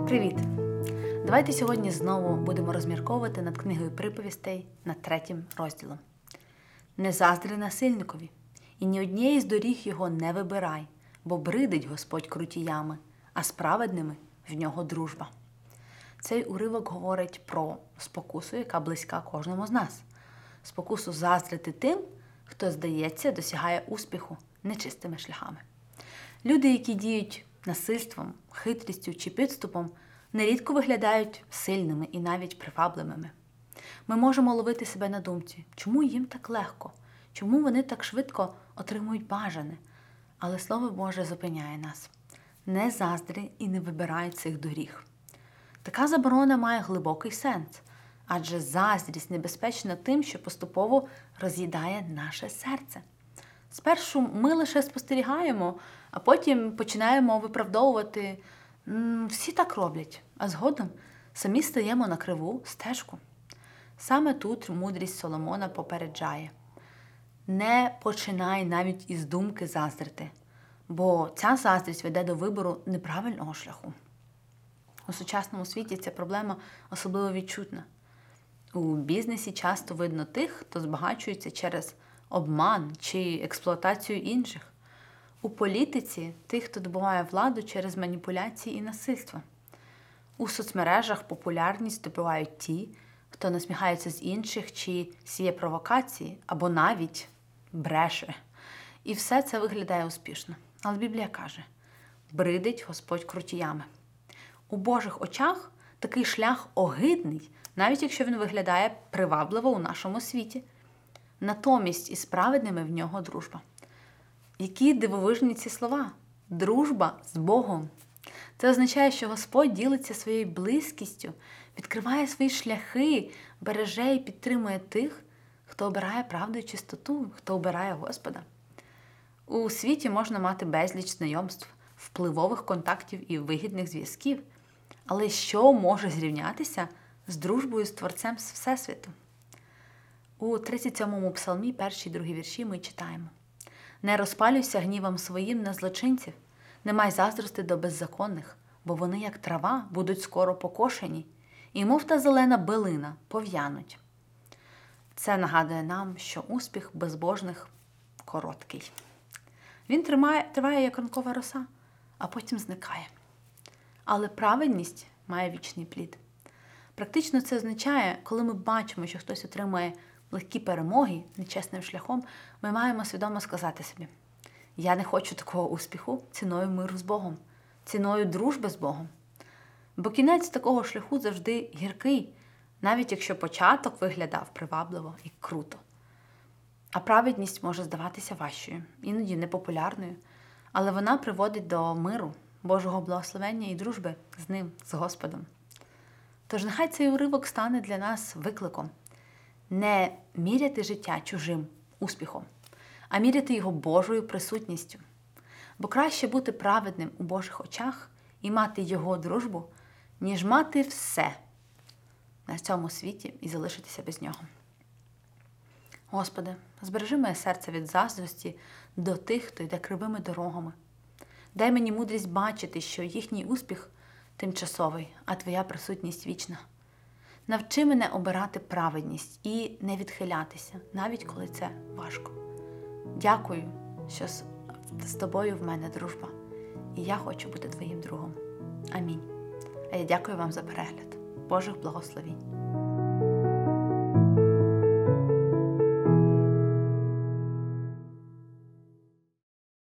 Привіт! Давайте сьогодні знову будемо розмірковувати над книгою приповістей над 3 розділом. «Не заздри насильникові, і ні однієї з доріг його не вибирай, бо бридить Господь крутіями, а з праведними в нього дружба». Цей уривок говорить про спокусу, яка близька кожному з нас. Спокусу заздрити тим, хто, здається, досягає успіху нечистими шляхами. Люди, які діють насильством, хитрістю чи підступом, нерідко виглядають сильними і навіть привабливими. Ми можемо ловити себе на думці, чому їм так легко, чому вони так швидко отримують бажане. Але Слово Боже зупиняє нас. Не заздри і не вибирай цих доріг. Така заборона має глибокий сенс, адже заздрість небезпечна тим, що поступово роз'їдає наше серце. Спершу ми лише спостерігаємо, а потім починаємо виправдовувати «всі так роблять», а згодом самі стаємо на криву стежку. Саме тут мудрість Соломона попереджає: не починай навіть із думки заздрити, бо ця заздрість веде до вибору неправильного шляху. У сучасному світі ця проблема особливо відчутна. У бізнесі часто видно тих, хто збагачується через обман чи експлуатацію інших. У політиці – тих, хто добуває владу через маніпуляції і насильство. У соцмережах популярність добувають ті, хто насміхається з інших чи сіє провокації, або навіть бреше. І все це виглядає успішно. Але Біблія каже: бридить Господь крутіями. У Божих очах такий шлях огидний, навіть якщо він виглядає привабливо у нашому світі. Натомість із праведними в нього дружба. Які дивовижні ці слова! Дружба з Богом. Це означає, що Господь ділиться своєю близькістю, відкриває свої шляхи, береже і підтримує тих, хто обирає правду і чистоту, хто обирає Господа. У світі можна мати безліч знайомств, впливових контактів і вигідних зв'язків. Але що може зрівнятися з дружбою з Творцем з Всесвіту? У 37-му псалмі, 1 і 2 вірші ми читаємо: «Не розпалюйся гнівом своїм на злочинців, не май заздрости до беззаконних, бо вони, як трава, будуть скоро покошені, і мов та зелена билина пов'януть». Це нагадує нам, що успіх безбожних короткий. Він триває, як ранкова роса, а потім зникає. Але праведність має вічний плід. Практично це означає, коли ми бачимо, що хтось отримує легкі перемоги нечесним шляхом, ми маємо свідомо сказати собі: я не хочу такого успіху ціною миру з Богом, ціною дружби з Богом. Бо кінець такого шляху завжди гіркий, навіть якщо початок виглядав привабливо і круто. А праведність може здаватися важчою, іноді непопулярною, але вона приводить до миру, Божого благословення і дружби з Ним, з Господом. Тож нехай цей уривок стане для нас викликом. Не міряти життя чужим успіхом, а міряти його Божою присутністю. Бо краще бути праведним у Божих очах і мати його дружбу, ніж мати все на цьому світі і залишитися без нього. Господи, збережи моє серце від заздрості до тих, хто йде кривими дорогами. Дай мені мудрість бачити, що їхній успіх тимчасовий, а Твоя присутність вічна. Навчи мене обирати праведність і не відхилятися, навіть коли це важко. Дякую, що з Тобою в мене дружба, і я хочу бути Твоїм другом. Амінь. А я дякую вам за перегляд. Божих благословінь.